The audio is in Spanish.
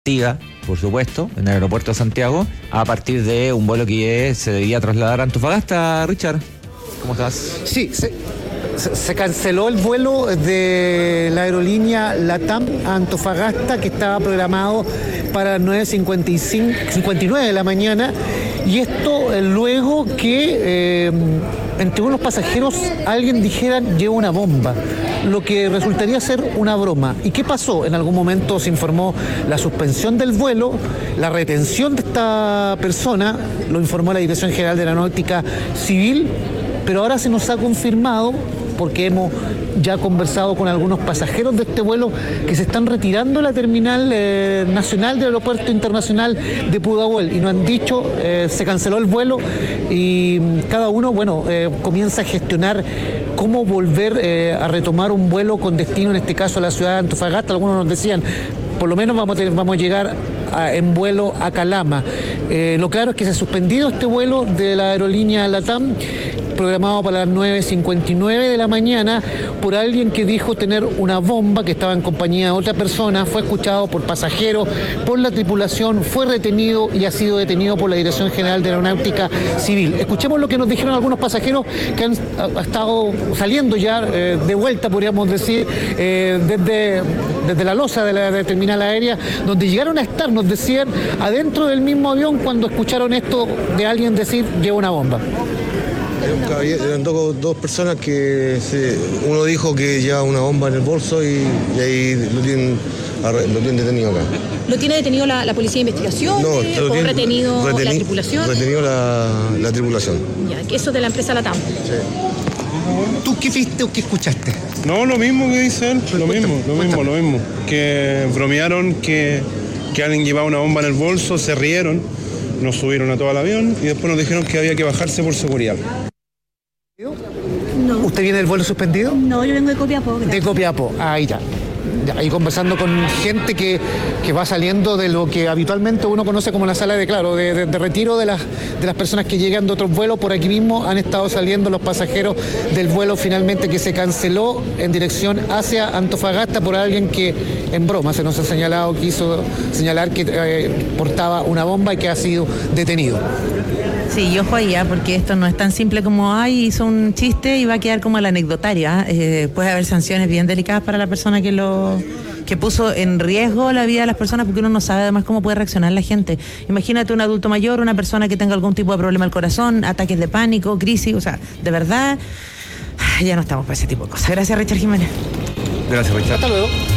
por supuesto, en el aeropuerto de Santiago, a partir de un vuelo que se debía trasladar a Antofagasta. Richard, ¿cómo estás? Sí, se canceló el vuelo de la aerolínea LATAM a Antofagasta, que estaba programado para las 9:59 de la mañana, y esto luego que entre unos pasajeros alguien dijera lleva una bomba, lo que resultaría ser una broma. ¿Y qué pasó? En algún momento se informó la suspensión del vuelo, la retención de esta persona, lo informó la Dirección General de Aeronáutica Civil, pero ahora se nos ha confirmado, porque hemos ya conversado con algunos pasajeros de este vuelo, que se están retirando de la terminal nacional del Aeropuerto Internacional de Pudahuel, y nos han dicho, se canceló el vuelo y cada uno, comienza a gestionar cómo volver a retomar un vuelo con destino, en este caso a la ciudad de Antofagasta. Algunos nos decían, por lo menos vamos a llegar en vuelo a Calama. Lo claro es que se ha suspendido este vuelo de la aerolínea LATAM, programado para las 9:59 de la mañana, por alguien que dijo tener una bomba, que estaba en compañía de otra persona. Fue escuchado por pasajeros, por la tripulación, fue retenido y ha sido detenido por la Dirección General de Aeronáutica Civil. Escuchemos lo que nos dijeron algunos pasajeros que han estado saliendo ya de vuelta, podríamos decir, desde la losa de la terminal aérea, donde llegaron a estar, nos decían, adentro del mismo avión cuando escucharon esto de alguien decir lleva una bomba. Eran dos personas que uno dijo que llevaba una bomba en el bolso y ahí lo tienen detenido acá. ¿Lo tiene detenido la policía de investigación? No, ¿O retenido la tripulación? Retenido la tripulación. Ya, que eso de la empresa LATAM. Sí. ¿Tú qué viste o qué escuchaste? No, lo mismo que dice él, lo mismo. Que bromearon que alguien llevaba una bomba en el bolso, se rieron, nos subieron a todo el avión y después nos dijeron que había que bajarse por seguridad. No. ¿Usted viene del vuelo suspendido? No, yo vengo de Copiapó. De Copiapó, ahí ya. Ahí conversando con gente que va saliendo de lo que habitualmente uno conoce como la sala de retiro de las personas que llegan de otros vuelos. Por aquí mismo han estado saliendo los pasajeros del vuelo finalmente que se canceló en dirección hacia Antofagasta por alguien que en broma se nos ha señalado, quiso señalar que portaba una bomba y que ha sido detenido. Sí, y ojo ahí, porque esto no es tan simple como, hizo un chiste y va a quedar como el anecdotario. Puede haber sanciones bien delicadas para la persona que puso en riesgo la vida de las personas, porque uno no sabe además cómo puede reaccionar la gente. Imagínate un adulto mayor, una persona que tenga algún tipo de problema al corazón, ataques de pánico, crisis, de verdad, ya no estamos para ese tipo de cosas. Gracias, Richard Jiménez. Gracias, Richard. Hasta luego.